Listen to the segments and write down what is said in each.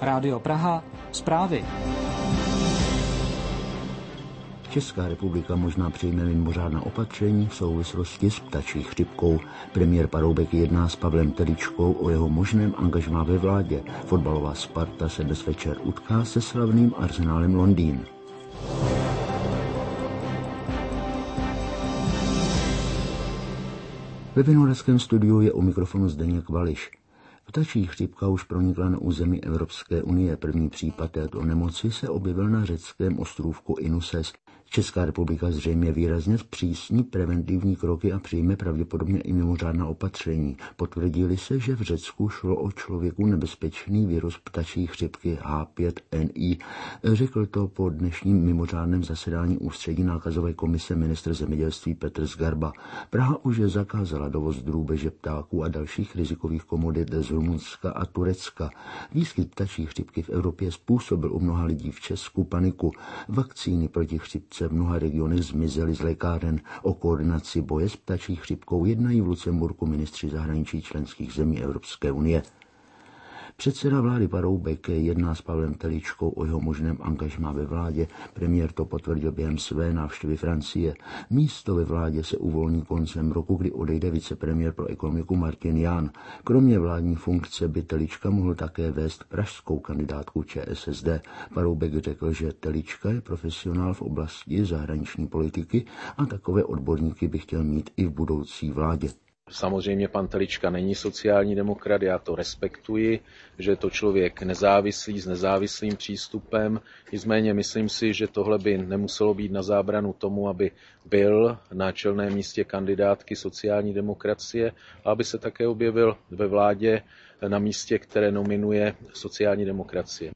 Rádio Praha, zprávy. Česká republika možná přijme mimořádná opatření v souvislosti s ptačí chřipkou. Premiér Paroubek jedná s Pavlem Teličkou o jeho možném angažmá ve vládě. Fotbalová Sparta se dnes večer utká se slavným Arsenálem Londýn. Ve Vinohradském studiu je u mikrofonu Zdeněk Vališ. Ptačí chřipka už pronikla na území Evropské unie. První případ této nemoci se objevil na řeckém ostrůvku Inuses. Česká republika zřejmě výrazně zpřísní preventivní kroky a přijme pravděpodobně i mimořádná opatření. Potvrdili se, že v Řecku šlo o člověku nebezpečný virus ptačí chřipky H5N1. Řekl to po dnešním mimořádném zasedání ústřední nákazové komise ministr zemědělství Petr Zgarba. Praha už zakázala dovoz drůbeže, ptáků a dalších rizikových komodit z Rumunska a Turecka. Výskyt ptačí chřipky v Evropě způsobil u mnoha lidí v Česku paniku. Vakcíny proti chřipce v mnoha regionech zmizely z lékáren. O koordinaci boje s ptačí chřipkou jednají v Lucemburku ministři zahraničí členských zemí Evropské unie. Předseda vlády Paroubek jedná s Pavlem Teličkou o jeho možném angažmá ve vládě. Premiér to potvrdil během své návštěvy Francie. Místo ve vládě se uvolní koncem roku, kdy odejde vicepremiér pro ekonomiku Martin Jahn. Kromě vládní funkce by Telička mohl také vést pražskou kandidátku ČSSD. Paroubek řekl, že Telička je profesionál v oblasti zahraniční politiky a takové odborníky by chtěl mít i v budoucí vládě. Samozřejmě pan Telička není sociální demokrat, já to respektuji, že je to člověk nezávislý s nezávislým přístupem, nicméně myslím si, že tohle by nemuselo být na zábranu tomu, aby byl na čelném místě kandidátky sociální demokracie a aby se také objevil ve vládě na místě, které nominuje sociální demokracie.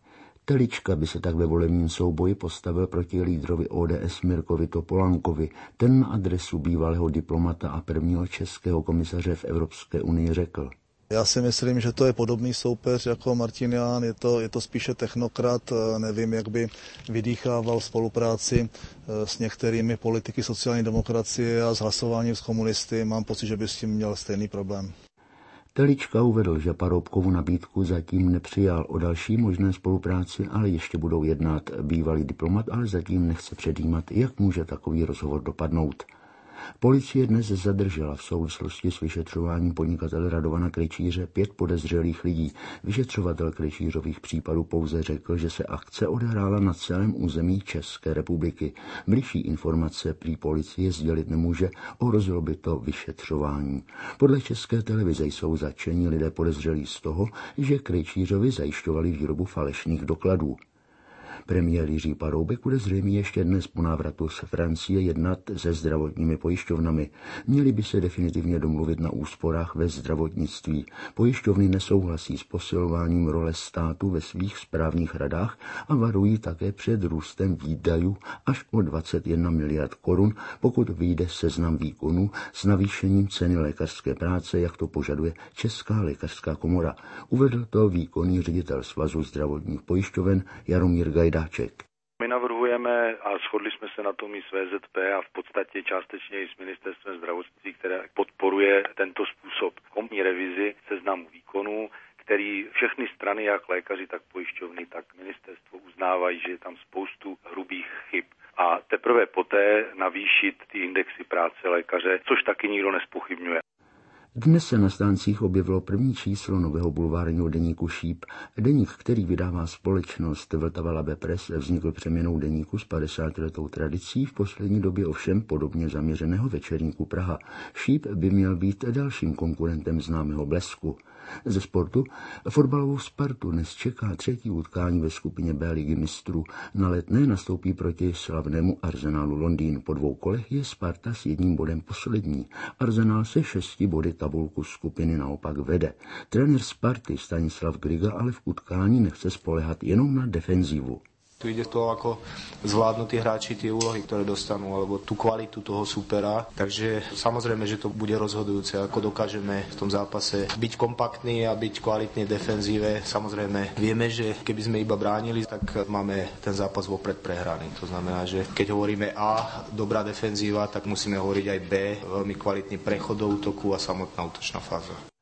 Telička by se tak ve volebním souboji postavil proti lídrovi ODS Mirkovi Topolánkovi. Ten na adresu bývalého diplomata a prvního českého komisaře v Evropské unii řekl: Já si myslím, že to je podobný soupeř jako Martin Jahn, je to spíše technokrat, nevím, jak by vydýchával spolupráci s některými politiky sociální demokracie a s hlasováním s komunisty. Mám pocit, že by s tím měl stejný problém. Telička uvedl, že Paroubkovu nabídku zatím nepřijal. O další možné spolupráci ale ještě budou jednat. Bývalý diplomat ale zatím nechce předjímat, jak může takový rozhovor dopadnout. Policie dnes zadržela v souvislosti s vyšetřováním podnikatele Radovana Krejčíře 5 podezřelých lidí. Vyšetřovatel Krejčířových případů pouze řekl, že se akce odehrála na celém území České republiky. Bližší informace prý policie sdělit nemůže, ohrozilo by to vyšetřování. Podle České televize jsou zatčeni lidé podezřelí z toho, že Krejčířovi zajišťovali výrobu falešných dokladů. Premiér Jiří Paroubek bude zřejmě ještě dnes po návratu z Francie jednat se zdravotními pojišťovnami. Měli by se definitivně domluvit na úsporách ve zdravotnictví. Pojišťovny nesouhlasí s posilováním role státu ve svých správních radách a varují také před růstem výdajů až o 21 miliard korun, pokud vyjde seznam výkonů s navýšením ceny lékařské práce, jak to požaduje Česká lékařská komora. Uvedl to výkonný ředitel Svazu zdravotních pojišťoven Jaromír Gajdáček. My navrhujeme a shodli jsme se na tom i s VZP a v podstatě částečně i s ministerstvem zdravotnictví, které podporuje tento způsob kompletní revizi seznamu výkonů, který všechny strany, jak lékaři, tak pojišťovny, tak ministerstvo uznávají, že je tam spoustu hrubých chyb. A teprve poté navýšit ty indexy práce lékaře, což taky nikdo nezpochybňuje. Dnes se na stáncích objevilo první číslo nového bulvárního deníku Šíp. Deník, který vydává společnost Vltava Labe Press, vznikl přeměnou deníku s 50letou tradicí, v poslední době ovšem podobně zaměřeného večerníku Praha. Šíp by měl být dalším konkurentem známého Blesku. Ze sportu fotbalovou Spartu dnes čeká třetí utkání ve skupině B ligy mistrů. Na Letné nastoupí proti slavnému Arsenálu Londýn. Po 2 kolech je Sparta s 1 bodem poslední. Arsenál se 6 body tabulku skupiny naopak vede. Trenér Sparty Stanislav Griga ale v utkání nechce spoléhat jenom na defenzívu. Tu ide to, ako zvládnu tí hráči tie úlohy, ktoré dostanú, alebo tú kvalitu toho supera. Takže samozrejme, že to bude rozhodujúce, ako dokážeme v tom zápase byť kompaktní a byť kvalitní v defenzíve. Samozrejme, vieme, že keby sme iba bránili, tak máme ten zápas vopred prehraný. To znamená, že keď hovoríme A, dobrá defenzíva, tak musíme hovoriť aj B, veľmi kvalitný prechod do útoku a samotná útočná fáza.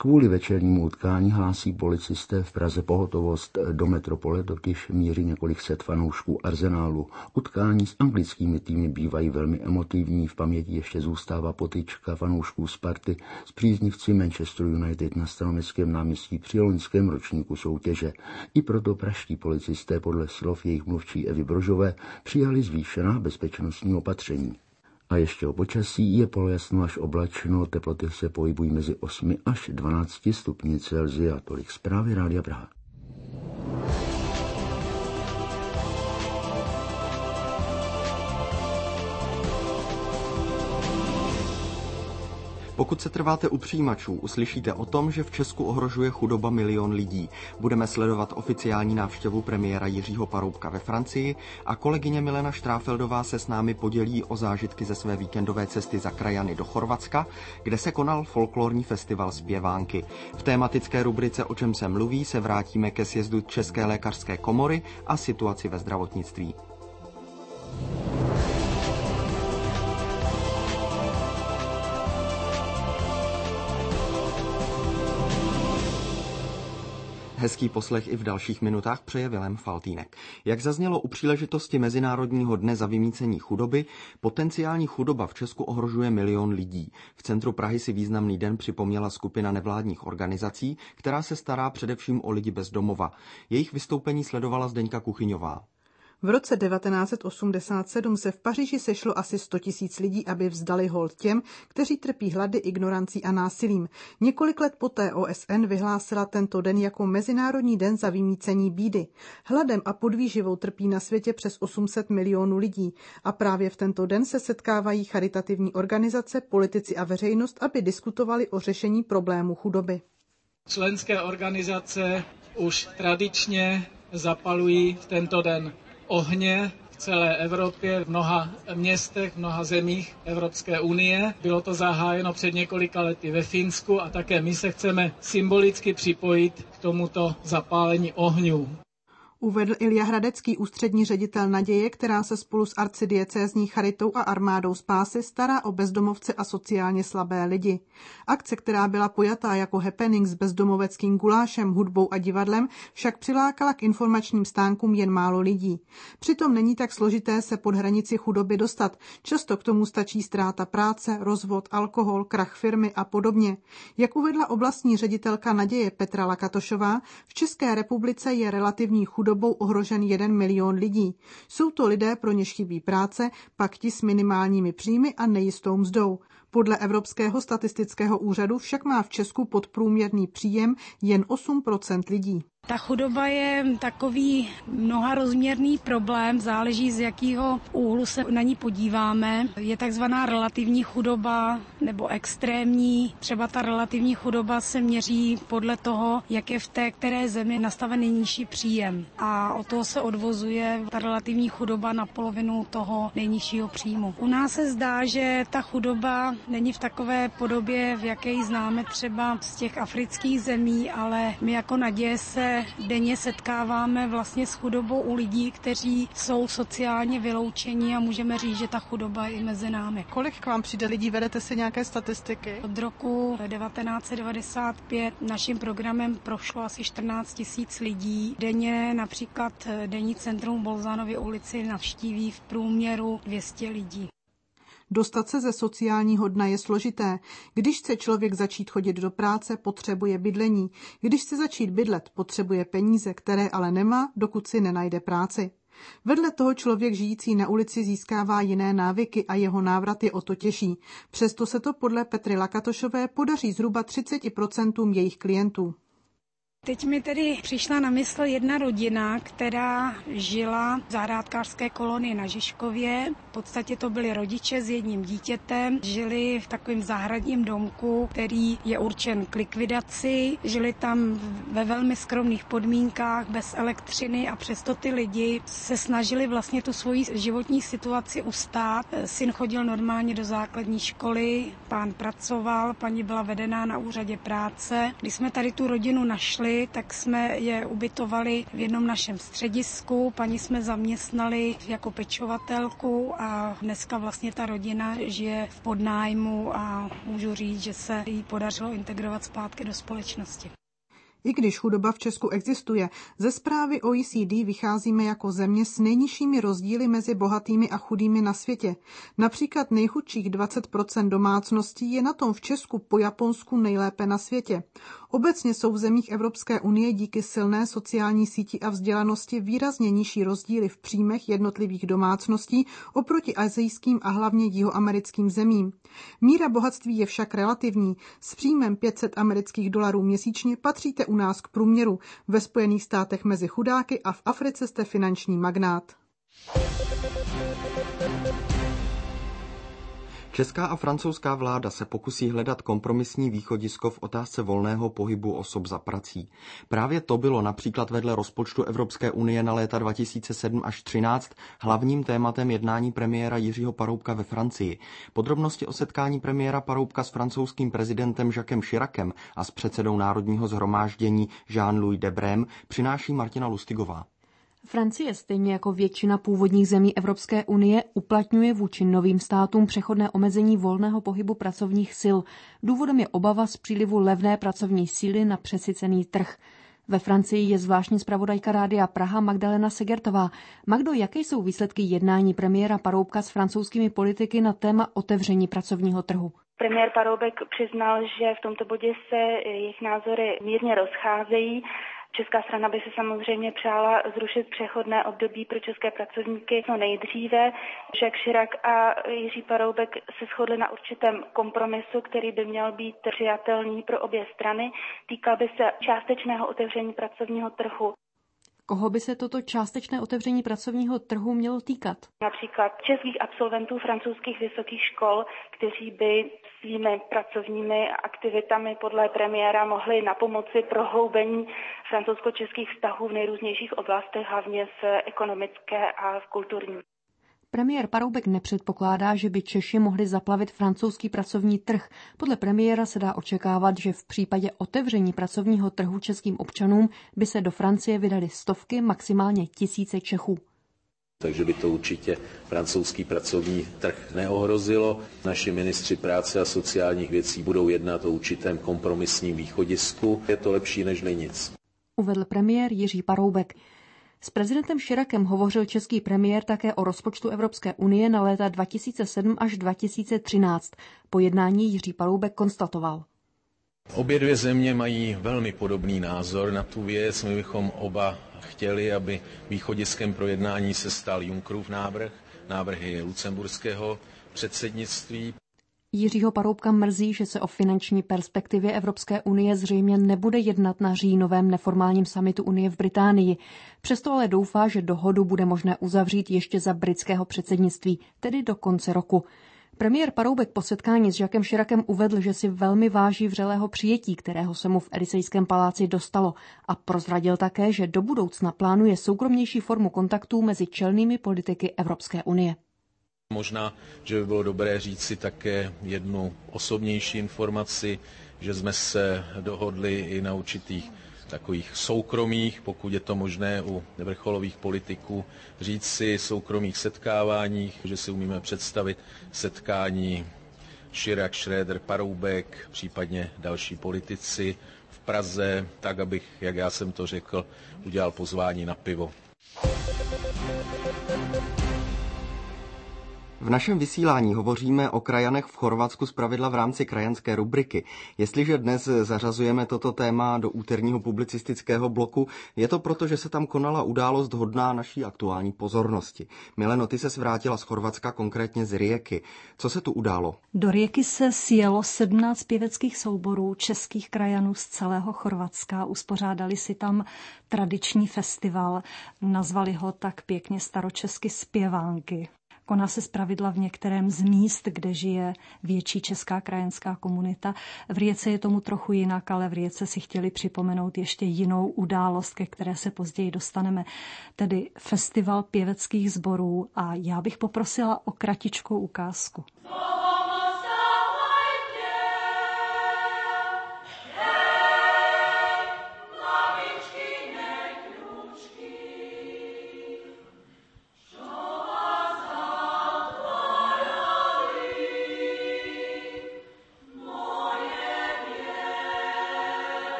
Kvůli večernímu utkání hlásí policisté v Praze pohotovost. Do metropole totiž míří několik set fanoušků Arsenálu. Utkání s anglickými týmy bývají velmi emotivní. V paměti ještě zůstává potyčka fanoušků Sparty s příznivci Manchester United na Staroměstském náměstí při loňském ročníku soutěže. I proto pražští policisté podle slov jejich mluvčí Evy Brožové přijali zvýšená bezpečnostní opatření. A ještě o počasí. Je polojasno až oblačno, teploty se pohybují mezi 8 až 12 stupni Celsia. Tolik zprávy Rádia Praha. Pokud se trváte u přijímačů, uslyšíte o tom, že v Česku ohrožuje chudoba 1 milion lidí. Budeme sledovat oficiální návštěvu premiéra Jiřího Paroubka ve Francii a kolegyně Milena Štráfeldová se s námi podělí o zážitky ze své víkendové cesty za krajany do Chorvatska, kde se konal folklorní festival Zpěvánky. V tématické rubrice O čem se mluví se vrátíme ke sjezdu České lékařské komory a situaci ve zdravotnictví. Hezký poslech i v dalších minutách přeje Vilém Faltýnek. Jak zaznělo u příležitosti Mezinárodního dne za vymýcení chudoby, potenciální chudoba v Česku ohrožuje 1 milion lidí. V centru Prahy si významný den připomněla skupina nevládních organizací, která se stará především o lidi bez domova. Jejich vystoupení sledovala Zdeňka Kuchyňová. V roce 1987 se v Paříži sešlo asi 100 000 lidí, aby vzdali hold těm, kteří trpí hlady, ignorancí a násilím. Několik let poté OSN vyhlásila tento den jako Mezinárodní den za vymýcení bídy. Hladem a podvýživou trpí na světě přes 800 milionů lidí a právě v tento den se setkávají charitativní organizace, politici a veřejnost, aby diskutovali o řešení problému chudoby. Členské organizace už tradičně zapalují v tento den ohně v celé Evropě, v mnoha městech, v mnoha zemích Evropské unie. Bylo to zahájeno před několika lety ve Finsku a také my se chceme symbolicky připojit k tomuto zapálení ohňů. Uvedl Ilja Hradecký, ústřední ředitel Naděje, která se spolu s arcidiecézní charitou a armádou spásy stará o bezdomovce a sociálně slabé lidi. Akce, která byla pojatá jako happening s bezdomoveckým gulášem, hudbou a divadlem, však přilákala k informačním stánkům jen málo lidí. Přitom není tak složité se pod hranici chudoby dostat. Často k tomu stačí ztráta práce, rozvod, alkohol, krach firmy a podobně. Jak uvedla oblastní ředitelka Naděje Petra Lakatošová, v České republice je relativní chudobou ohrožen 1 milion lidí. Jsou to lidé, pro něž chybí práce, pak ti s minimálními příjmy a nejistou mzdou. Podle Evropského statistického úřadu však má v Česku podprůměrný příjem jen 8% lidí. Ta chudoba je takový mnoharozměrný problém, záleží z jakého úhlu se na ní podíváme. Je takzvaná relativní chudoba nebo extrémní. Třeba ta relativní chudoba se měří podle toho, jak je v té které zemi nastavený nižší příjem. A od toho se odvozuje ta relativní chudoba na polovinu toho nejnižšího příjmu. U nás se zdá, že ta chudoba není v takové podobě, v jaké ji známe třeba z těch afrických zemí, ale my jako Naděje se denně setkáváme vlastně s chudobou u lidí, kteří jsou sociálně vyloučení a můžeme říct, že ta chudoba je i mezi námi. Kolik k vám přijde lidí? Vedete si nějaké statistiky? Od roku 1995 naším programem prošlo asi 14 000 lidí. Denně například denní centrum Bolzánovy ulici navštíví v průměru 200 lidí. Dostat se ze sociálního dna je složité. Když chce člověk začít chodit do práce, potřebuje bydlení. Když chce začít bydlet, potřebuje peníze, které ale nemá, dokud si nenajde práci. Vedle toho člověk žijící na ulici získává jiné návyky a jeho návrat je o to těžší. Přesto se to podle Petry Lakatošové podaří zhruba 30% jejich klientů. Teď mi tedy přišla na mysl jedna rodina, která žila v zahrádkářské kolonii na Žižkově. V podstatě to byli rodiče s jedním dítětem, žili v takovém zahradním domku, který je určen k likvidaci. Žili tam ve velmi skromných podmínkách, bez elektřiny a přesto ty lidi se snažili vlastně tu svoji životní situaci ustát. Syn chodil normálně do základní školy, pán pracoval, paní byla vedená na úřadě práce. Když jsme tady tu rodinu našli, mohli, tak jsme je ubytovali v jednom našem středisku. Paní jsme zaměstnali jako pečovatelku a dneska vlastně ta rodina žije v podnájmu a můžu říct, že se jí podařilo integrovat zpátky do společnosti. I když chudoba v Česku existuje, ze zprávy OECD vycházíme jako země s nejnižšími rozdíly mezi bohatými a chudými na světě. Například nejchudších 20% domácností je na tom v Česku po Japonsku nejlépe na světě. Obecně jsou v zemích Evropské unie díky silné sociální síti a vzdělanosti výrazně nižší rozdíly v příjmech jednotlivých domácností oproti asijským a hlavně jihoamerickým zemím. Míra bohatství je však relativní. S příjmem $500 měsíčně patříte u nás k průměru. Ve Spojených státech mezi chudáky a v Africe jste finanční magnát. Česká a francouzská vláda se pokusí hledat kompromisní východisko v otázce volného pohybu osob za prací. Právě to bylo například vedle rozpočtu Evropské unie na léta 2007 až 2013 hlavním tématem jednání premiéra Jiřího Paroubka ve Francii. Podrobnosti o setkání premiéra Paroubka s francouzským prezidentem Jacquesem Chiracem a s předsedou Národního shromáždění Jean-Louis Debrém přináší Martina Lustigová. Francie, stejně jako většina původních zemí Evropské unie, uplatňuje vůči novým státům přechodné omezení volného pohybu pracovních sil. Důvodem je obava z přílivu levné pracovní síly na přesycený trh. Ve Francii je zvláštní zpravodajka Rádia Praha Magdalena Segertová. Magdo, jaké jsou výsledky jednání premiéra Paroubka s francouzskými politiky na téma otevření pracovního trhu? Premiér Paroubek přiznal, že v tomto bodě se jejich názory mírně rozcházejí. Česká strana by se samozřejmě přála zrušit přechodné období pro české pracovníky co nejdříve. Jacques Chirac a Jiří Paroubek se shodli na určitém kompromisu, který by měl být přijatelný pro obě strany. Týkal by se částečného otevření pracovního trhu. Koho by se toto částečné otevření pracovního trhu mělo týkat? Například českých absolventů francouzských vysokých škol, kteří by svými pracovními aktivitami podle premiéra mohli napomoci prohloubení francouzsko-českých vztahů v nejrůznějších oblastech, hlavně v ekonomické a v kulturní. Premiér Paroubek nepředpokládá, že by Češi mohli zaplavit francouzský pracovní trh. Podle premiéra se dá očekávat, že v případě otevření pracovního trhu českým občanům by se do Francie vydali stovky, maximálně tisíce Čechů. Takže by to určitě francouzský pracovní trh neohrozilo. Naši ministři práce a sociálních věcí budou jednat o určitém kompromisním východisku. Je to lepší než nic. Uvedl premiér Jiří Paroubek. S prezidentem Chiracem hovořil český premiér také o rozpočtu Evropské unie na léta 2007 až 2013. Po jednání Jiří Paroubek konstatoval. Obě dvě země mají velmi podobný názor na tu věc. My bychom oba chtěli, aby východiskem pro jednání se stal Junckerův návrhy lucemburského předsednictví. Jiřího Paroubka mrzí, že se o finanční perspektivě Evropské unie zřejmě nebude jednat na říjnovém neformálním summitu Unie v Británii. Přesto ale doufá, že dohodu bude možné uzavřít ještě za britského předsednictví, tedy do konce roku. Premiér Paroubek po setkání s Jacquesem Chiracem uvedl, že si velmi váží vřelého přijetí, kterého se mu v Elysejském paláci dostalo, a prozradil také, že do budoucna plánuje soukromnější formu kontaktů mezi čelnými politiky Evropské unie. Možná, že by bylo dobré říci také jednu osobnější informaci, že jsme se dohodli i na určitých takových soukromých, pokud je to možné u vrcholových politiků, říci soukromých setkáváních, že si umíme představit setkání Chirac, Schröder, Paroubek, případně další politici v Praze, tak abych, jak já jsem to řekl, udělal pozvání na pivo. V našem vysílání hovoříme o krajanech v Chorvatsku zpravidla v rámci krajanské rubriky. Jestliže dnes zařazujeme toto téma do úterního publicistického bloku, je to proto, že se tam konala událost hodná naší aktuální pozornosti. Mileno, ty ses vrátila z Chorvatska, konkrétně z Rijeky. Co se tu událo? Do Rijeky se sjelo 17 pěveckých souborů českých krajanů z celého Chorvatska. Uspořádali si tam tradiční festival. Nazvali ho tak pěkně staročesky Zpěvánky. Koná se zpravidla v některém z míst, kde žije větší česká krajanská komunita. V Rijece je tomu trochu jinak, ale v Rijece si chtěli připomenout ještě jinou událost, ke které se později dostaneme, tedy festival pěveckých sborů, a já bych poprosila o kratičkou ukázku.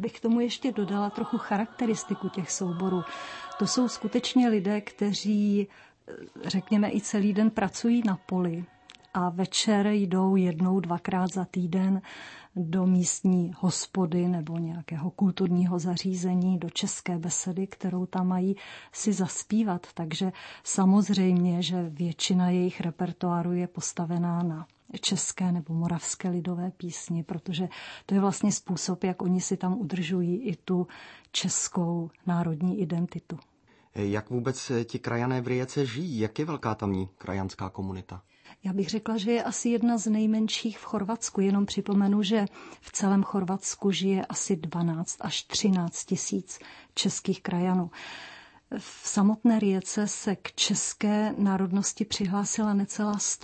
bych k tomu ještě dodala trochu charakteristiku těch souborů. To jsou skutečně lidé, kteří, řekněme, i celý den pracují na poli a večer jdou 1-2krát za týden do místní hospody nebo nějakého kulturního zařízení, do české besedy, kterou tam mají si zaspívat. Takže samozřejmě, že většina jejich repertoáru je postavená na české nebo moravské lidové písni, protože to je vlastně způsob, jak oni si tam udržují i tu českou národní identitu. Jak vůbec ti krajané v Rijece žijí? Jak je velká tamní krajanská komunita? Já bych řekla, že je asi jedna z nejmenších v Chorvatsku. Jenom připomenu, že v celém Chorvatsku žije asi 12 až 13 tisíc českých krajanů. V samotné Rijece se k české národnosti přihlásila necelá 100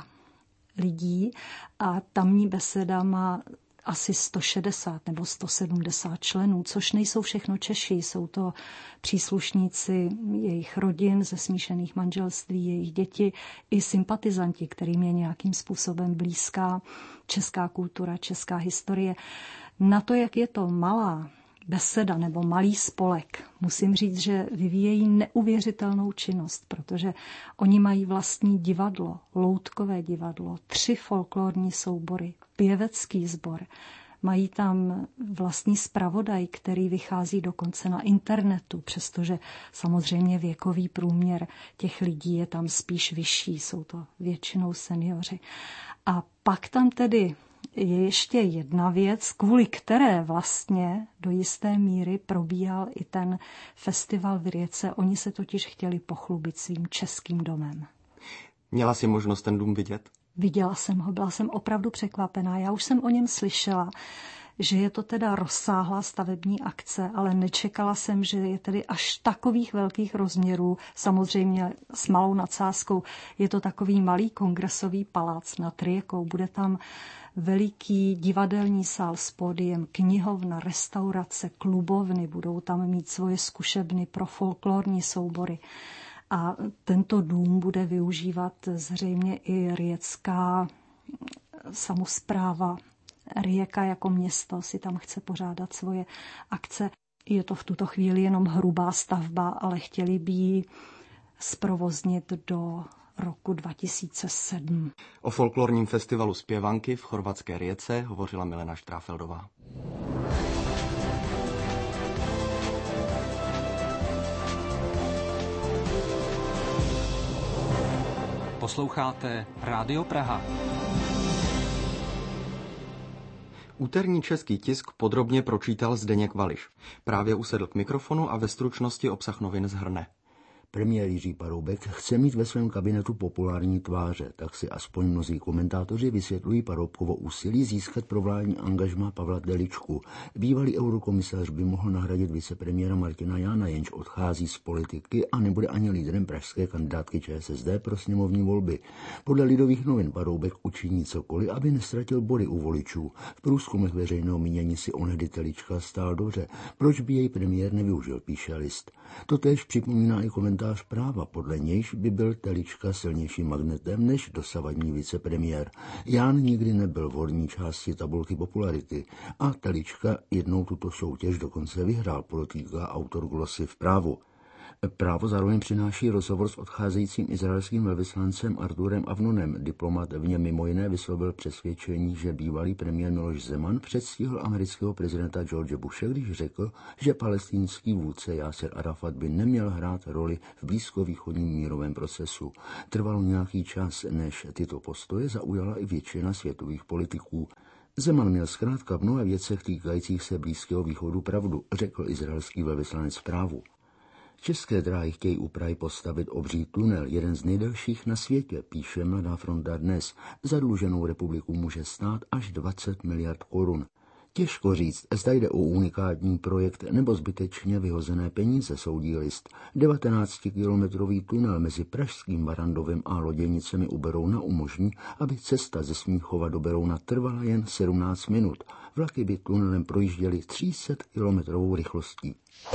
lidí a tamní beseda má asi 160 nebo 170 členů, což nejsou všechno Češi, jsou to příslušníci jejich rodin ze smíšených manželství, jejich děti i sympatizanti, kterým je nějakým způsobem blízká česká kultura, česká historie. Na to, jak je to malá beseda nebo malý spolek, musím říct, že vyvíjejí neuvěřitelnou činnost, protože oni mají vlastní divadlo, loutkové divadlo, 3 folklorní soubory, pěvecký sbor. Mají tam vlastní zpravodaj, který vychází dokonce na internetu, přestože samozřejmě věkový průměr těch lidí je tam spíš vyšší, jsou to většinou seniori. A pak tam tedy je ještě jedna věc, kvůli které vlastně do jisté míry probíhal i ten festival v Rijece. Oni se totiž chtěli pochlubit svým českým domem. Měla jsi možnost ten dům vidět? Viděla jsem ho, byla jsem opravdu překvapená. Já už jsem o něm slyšela, že je to teda rozsáhlá stavební akce, ale nečekala jsem, že je tedy až takových velkých rozměrů, samozřejmě s malou nadsázkou. Je to takový malý kongresový palác nad Rijekou, bude tam veliký divadelní sál s pódiem, knihovna, restaurace, klubovny, budou tam mít svoje zkušebny pro folklorní soubory. A tento dům bude využívat zřejmě i rijecká samospráva. Rijeka jako město si tam chce pořádat svoje akce. Je to v tuto chvíli jenom hrubá stavba, ale chtěli by ji zprovoznit do roku 2007. O folklorním festivalu Zpěvanky v chorvatské Rijece hovořila Milena Štráfeldová. Posloucháte Rádio Praha. Úterní český tisk podrobně pročítal Zdeněk Vališ. Právě usedl k mikrofonu a ve stručnosti obsah novin shrne. Premiér Jiří Paroubek chce mít ve svém kabinetu populární tváře, tak si aspoň mnozí komentátoři vysvětlují Paroubkovo úsilí získat provládní angažmá Pavla Teličku. Bývalý eurokomisař by mohl nahradit vicepremiéra Martina Jána, jenž odchází z politiky a nebude ani lídrem pražské kandidátky ČSSD pro sněmovní volby. Podle Lidových novin Paroubek učiní cokoliv, aby nestratil body u voličů. V průzkumech veřejného mínění si onehdy Telička stál dobře. Proč by jej premiér nevyužil, píše List. Totéž připomíná i komentář Práva, podle nějž by byl Telička silnějším magnetem než dosavadní vicepremiér. Ján nikdy nebyl v horní části tabulky popularity a Telička jednou tuto soutěž dokonce vyhrál, podotýká autor glosy v Právu. Právo zároveň přináší rozhovor s odcházejícím izraelským velvyslancem Arturem Avnonem. Diplomat v něm mimo jiné vyslovil přesvědčení, že bývalý premiér Miloš Zeman předstihl amerického prezidenta George Bushe, když řekl, že palestinský vůdce Jáser Arafat by neměl hrát roli v blízkovýchodním mírovém procesu. Trvalo nějaký čas, než tyto postoje zaujala i většina světových politiků. Zeman měl zkrátka v mnoha věcech týkajících se Blízkého východu pravdu, řekl izraelský velvyslanec v Právu. České dráhy chtějí u Prahy postavit obří tunel, jeden z nejdelších na světě, píše Mladá fronta dnes. Zadluženou republiku může stát až 20 miliard korun. Těžko říct, zda jde o unikátní projekt nebo zbytečně vyhozené peníze, soudí List. 19-kilometrový tunel mezi pražským Barrandovem a Loděnicemi u Berouna umožní, aby cesta ze Smíchova do Berouna trvala jen 17 minut. Vlaky by tunelem projížděly 300-kilometrovou rychlostí.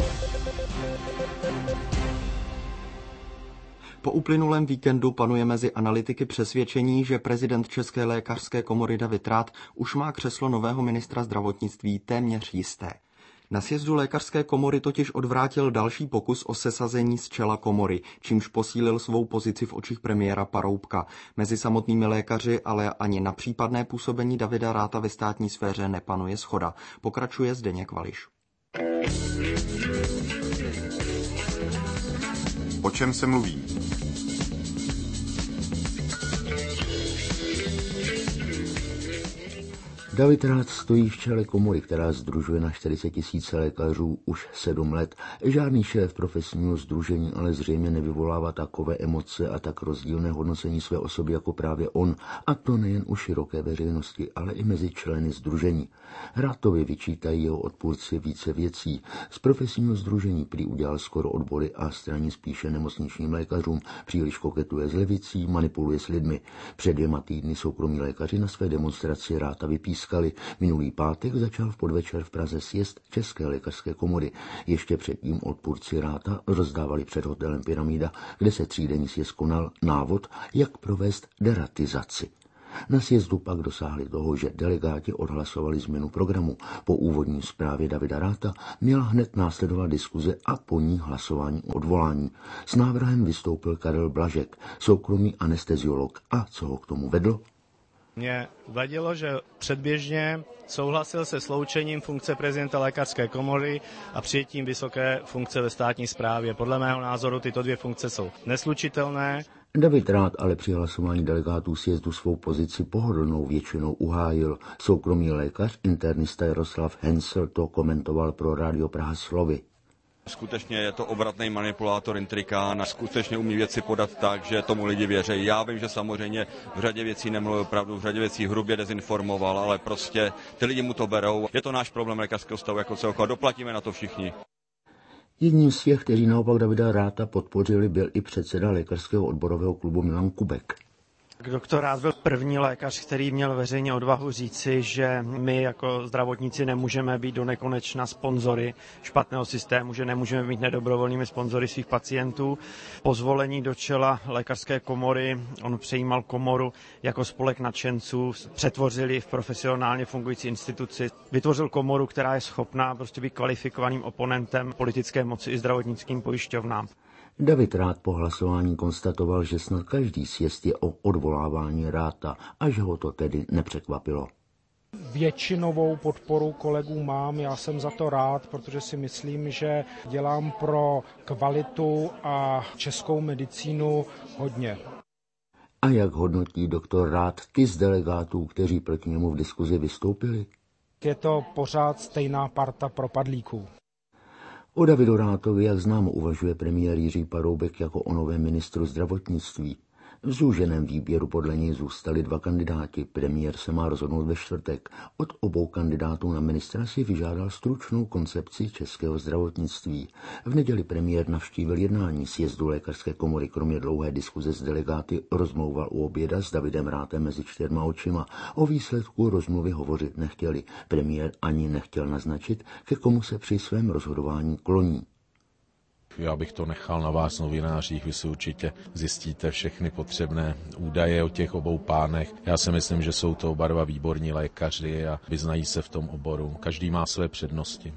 Po uplynulém víkendu panuje mezi analytiky přesvědčení, že prezident České lékařské komory David Rath už má křeslo nového ministra zdravotnictví téměř jisté. Na sjezdu lékařské komory totiž odvrátil další pokus o sesazení z čela komory, čímž posílil svou pozici v očích premiéra Paroubka. Mezi samotnými lékaři ale ani na případné působení Davida Ratha ve státní sféře nepanuje shoda. Pokračuje Zdeněk Vališ. O čem se mluví? David Rath stojí v čele komory, která sdružuje na 40 000 lékařů už 7 let. Žádný šéf profesního sdružení ale zřejmě nevyvolává takové emoce a tak rozdílné hodnocení své osoby jako právě on, a to nejen u široké veřejnosti, ale i mezi členy sdružení. Rathovi vyčítají jeho odpůrci více věcí. Z profesního sdružení prý udělal skoro odbory a straní spíše nemocničním lékařům, příliš koketuje s levicí, manipuluje s lidmi. Před 2 týdny soukromí lékaři na své demonstraci Ratha vypískali. Minulý pátek začal v podvečer v Praze sjezd České lékařské komory. Ještě předtím odpůrci Ratha rozdávali před hotelem Pyramida, kde se 3denní sjezd konal, návod, jak provést deratizaci. Na sjezdu pak dosáhli toho, že delegáti odhlasovali změnu programu. Po úvodní zprávě Davida Ratha měla hned následovat diskuze a po ní hlasování o odvolání. S návrhem vystoupil Karel Blažek, soukromý anesteziolog. A co ho k tomu vedlo? Mě vadilo, že předběžně souhlasil se sloučením funkce prezidenta lékařské komory a přijetím vysoké funkce ve státní správě. Podle mého názoru tyto 2 funkce jsou neslučitelné. David Rath ale při hlasování delegátů sjezdu svou pozici pohodlnou většinou uhájil. Soukromý lékař, internista Jaroslav Hensel to komentoval pro Rádio Praha slovy. Skutečně je to obratný manipulátor, intrikán, skutečně umí věci podat tak, že tomu lidi věří. Já vím, že samozřejmě v řadě věcí nemluvil pravdu, v řadě věcí hrubě dezinformoval, ale prostě ty lidi mu to berou. Je to náš problém lékařského stavu jako celku a doplatíme na to všichni. Jedním z těch, kteří naopak Davida Ratha podpořili, byl i předseda lékařského odborového klubu Milan Kubek. Doktor Rath byl první lékař, který měl veřejně odvahu říci, že my jako zdravotníci nemůžeme být do nekonečna sponzory špatného systému, že nemůžeme být nedobrovolnými sponzory svých pacientů. Po zvolení do čela lékařské komory on přejímal komoru jako spolek nadšenců, přetvořili v profesionálně fungující instituci. Vytvořil komoru, která je schopná prostě být kvalifikovaným oponentem politické moci i zdravotnickým pojišťovnám. David Rath po hlasování konstatoval, že snad každý sjezd je o odvolávání Ratha a že ho to tedy nepřekvapilo. Většinovou podporu kolegů mám, já jsem za to rád, protože si myslím, že dělám pro kvalitu a českou medicínu hodně. A jak hodnotí doktor Rath ty z delegátů, kteří proti němu v diskuzi vystoupili? Je to pořád stejná parta propadlíků. O Davidu Rathovi, jak známo, uvažuje premiér Jiří Paroubek jako o novém ministru zdravotnictví. V zúženém výběru podle něj zůstali 2 kandidáti. Premiér se má rozhodnout ve čtvrtek. Od obou kandidátů na ministra si vyžádal stručnou koncepci českého zdravotnictví. V neděli premiér navštívil jednání sjezdu lékařské komory. Kromě dlouhé diskuze s delegáty rozmlouval u oběda s Davidem Rathem mezi 4 očima. O výsledku rozmluvy hovořit nechtěli. Premiér ani nechtěl naznačit, ke komu se při svém rozhodování kloní. Já bych to nechal na vás, novinářích, vy si určitě zjistíte všechny potřebné údaje o těch obou pánech. Já si myslím, že jsou to oba 2 výborní lékaři a vyznají se v tom oboru. Každý má své přednosti.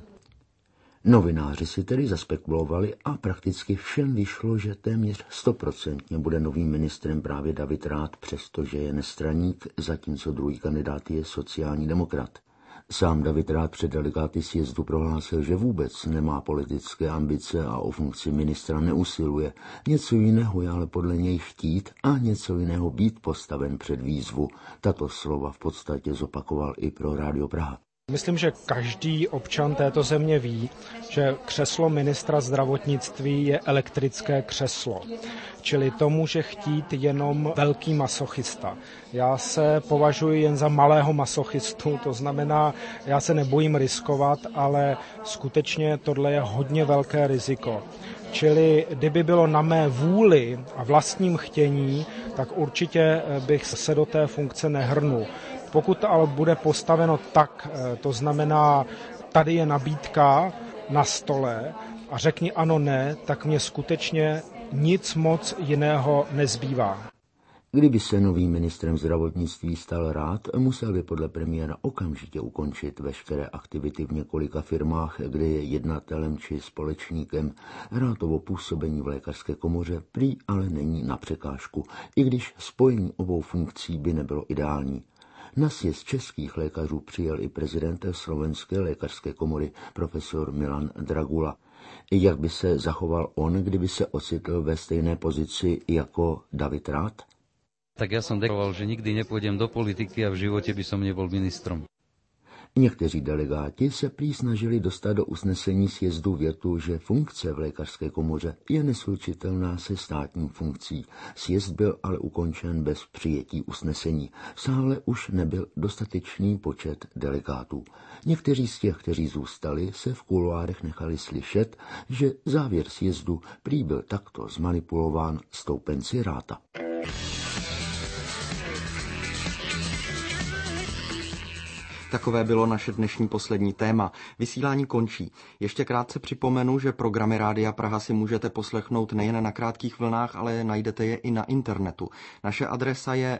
Novináři si tedy zaspekulovali a prakticky všem vyšlo, že téměř 100% bude novým ministrem právě David Rath, přestože je nestraník, zatímco druhý kandidát je sociální demokrat. Sám David Rath před delegáty sjezdu prohlásil, že vůbec nemá politické ambice a o funkci ministra neusiluje. Něco jiného je ale podle něj chtít a něco jiného být postaven před výzvu. Tato slova v podstatě zopakoval i pro Rádio Praha. Myslím, že každý občan této země ví, že křeslo ministra zdravotnictví je elektrické křeslo. Čili to může chtít jenom velký masochista. Já se považuji jen za malého masochistu, to znamená, já se nebojím riskovat, ale skutečně tohle je hodně velké riziko. Čili kdyby bylo na mé vůli a vlastním chtění, tak určitě bych se do té funkce nehrnul. Pokud to ale bude postaveno tak, to znamená, tady je nabídka na stole a řekni ano, ne, tak mě skutečně nic moc jiného nezbývá. Kdyby se novým ministrem zdravotnictví stal Rath, musel by podle premiéra okamžitě ukončit veškeré aktivity v několika firmách, kde je jednatelem či společníkem. Rathovo působení v lékařské komoře prý ale není na překážku, i když spojení obou funkcí by nebylo ideální. Na sjezd českých lékařů přijel i prezident Slovenské lékařské komory profesor Milan Dragula. Jak by se zachoval on, kdyby se ocitl ve stejné pozici jako David Rath? Tak ja som deklaroval, že nikdy nepôjdem do politiky a v živote by som nebol ministrom. Někteří delegáti se prý snažili dostat do usnesení sjezdu větu, že funkce v lékařské komoře je neslučitelná se státní funkcí. Sjezd byl ale ukončen bez přijetí usnesení. V sále už nebyl dostatečný počet delegátů. Někteří z těch, kteří zůstali, se v kuloárech nechali slyšet, že závěr sjezdu prý byl takto zmanipulován stoupenci Ratha. Takové bylo naše dnešní poslední téma. Vysílání končí. Ještě krátce připomenu, že programy Rádia Praha si můžete poslechnout nejen na krátkých vlnách, ale najdete je i na internetu. Naše adresa je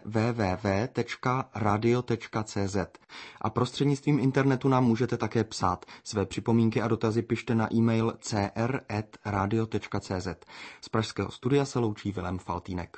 www.radio.cz a prostřednictvím internetu nám můžete také psát. Své připomínky a dotazy pište na e-mail cr@radio.cz. Z pražského studia se loučí Vilém Faltýnek.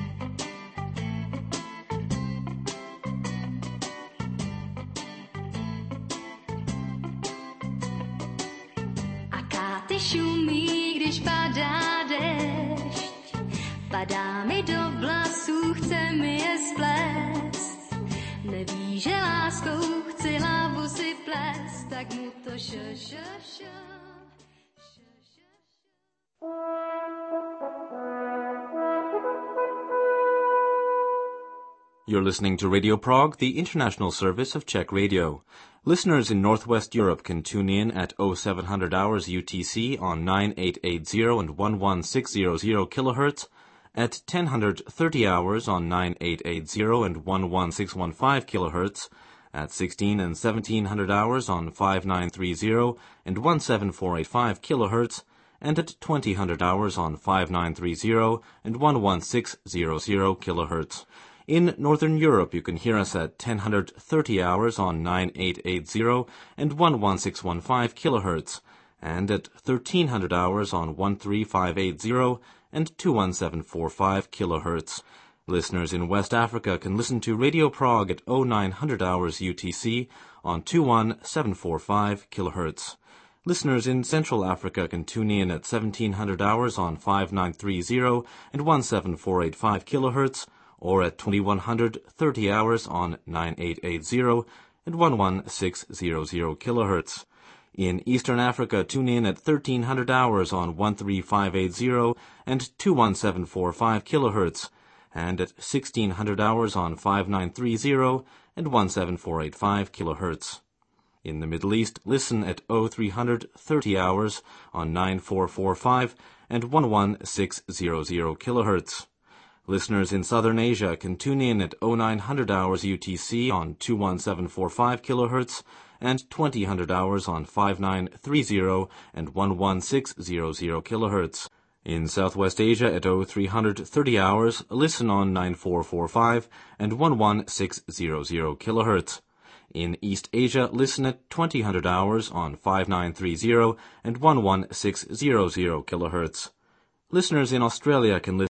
Šumí, když padá déšť, padá mi do vlasů, chce mi je splést. Neví, že láskou chci hlavu si plést, tak mu to You're listening to Radio Prague, the international service of Czech Radio. Listeners in Northwest Europe can tune in at 0700 hours UTC on 9880 and 11600 kHz, at 1030 hours on 9880 and 11615 kHz, at 16 and 1700 hours on 5930 and 17485 kHz, and at 2000 hours on 5930 and 11600 kHz. In Northern Europe, you can hear us at 1030 hours on 9880 and 11615 kHz, and at 1300 hours on 13580 and 21745 kHz. Listeners in West Africa can listen to Radio Prague at 0900 hours UTC on 21745 kHz. Listeners in Central Africa can tune in at 1700 hours on 5930 and 17485 kHz, or at 2130 hours on 9880 and 11600 kHz. In Eastern Africa, tune in at 1300 hours on 13580 and 21745 kHz, and at 1600 hours on 5930 and 17485 kHz. In the Middle East, listen at 0330 hours on 9445 and 11600 kHz. Listeners in Southern Asia can tune in at 0900 hours UTC on 21745 kHz and 2000 hours on 5930 and 11600 kHz. In Southwest Asia at 0330 hours, listen on 9445 and 11600 kHz. In East Asia, listen at 2000 hours on 5930 and 11600 kHz. Listeners in Australia can listen